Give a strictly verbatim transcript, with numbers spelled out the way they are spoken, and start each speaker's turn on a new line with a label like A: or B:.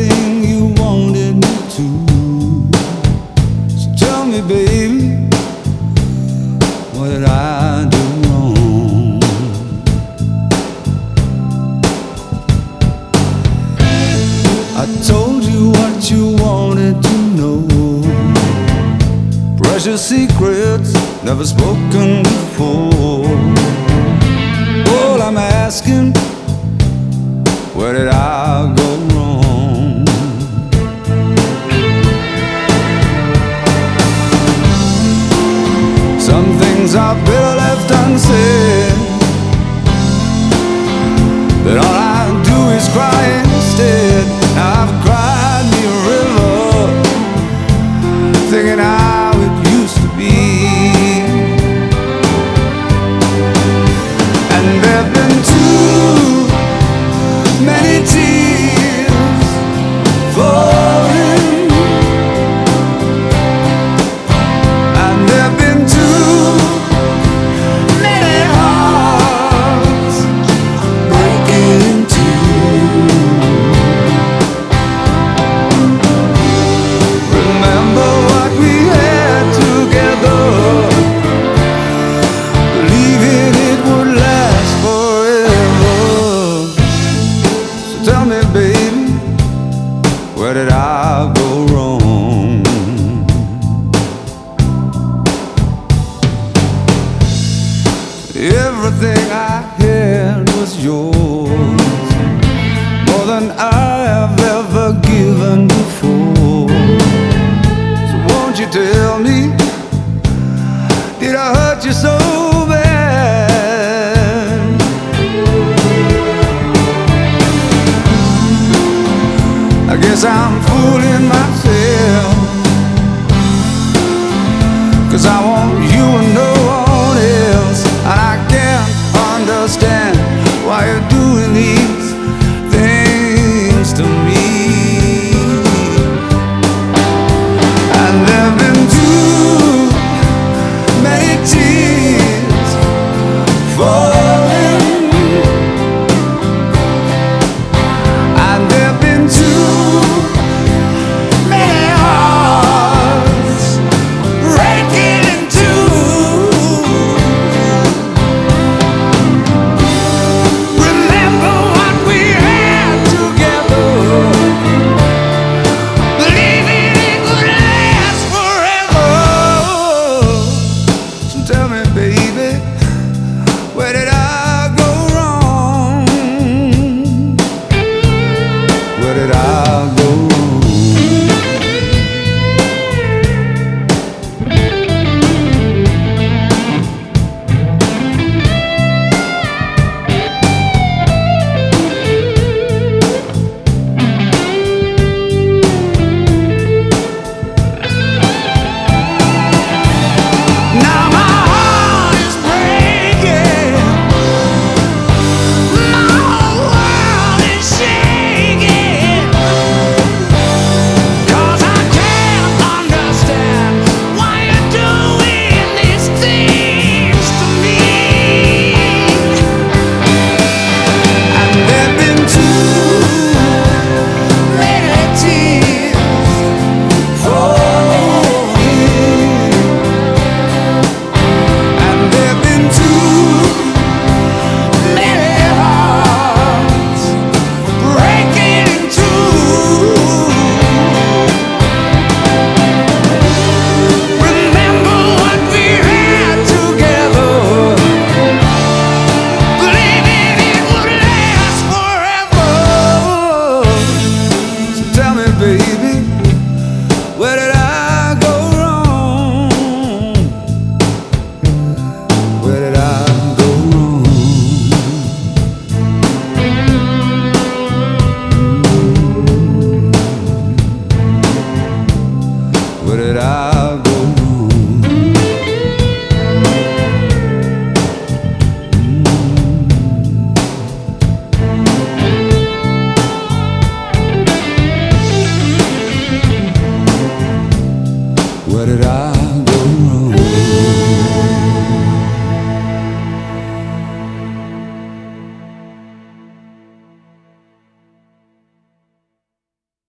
A: everything you wanted me to. So tell me, baby, what did I do wrong? I told you what you wanted to know, precious secrets never spoken before. All I'm asking, where did I go wrong? Some things are better left unsaid, but all I do is cry instead. Now I've cried me a river, thinking how it used to be. And there've been too many tears falling, and there've been too many hearts breaking in two. Remember what we had together, believing it would last forever. So tell me, baby, where did I go wrong? Everything I had was yours, more than I have ever given before. So won't you tell me, did I hurt you so bad? I guess I'm fooling myself, 'cause I want you and no one else. And I can't understand why you're doing these things to me. And there've been too many tears falling, and there've been too many hearts breaking in two. Remember what we had together, believing it would last forever. So tell me, baby, where did I go wrong? Where did I go wrong? Now my heart is breaking, my whole world is shaking, 'cause I can't understand why you're doing these things to me. And there've been too many tears falling, and there've been too many hearts breaking in two. Remember what we had together, believing it would last forever. So tell me, baby, where did I go wrong? Where did I go wrong? Where did I go wrong? Where did I go wrong?